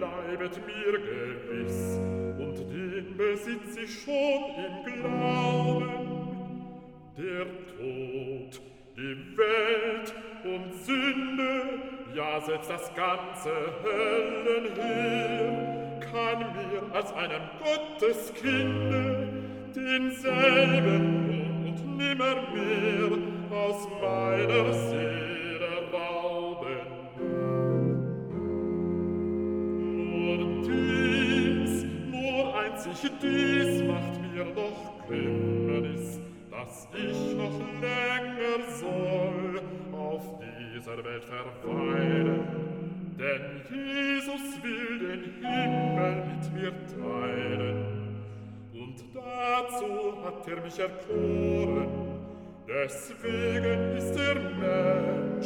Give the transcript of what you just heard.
bleibet mir gewiss, und den besitz ich schon im Glauben. Der Tod, die Welt und Sünde, ja selbst das ganze Höllenheer, kann mir als einem Gotteskinde denselben nun und nimmermehr aus meiner Seele rauben. Nur einzig dies macht mir noch Kümmernis, dass ich noch länger soll auf dieser Welt verweilen, denn Jesus will den Himmel mit mir teilen. Und dazu hat mich erkoren, deswegen ist der Mensch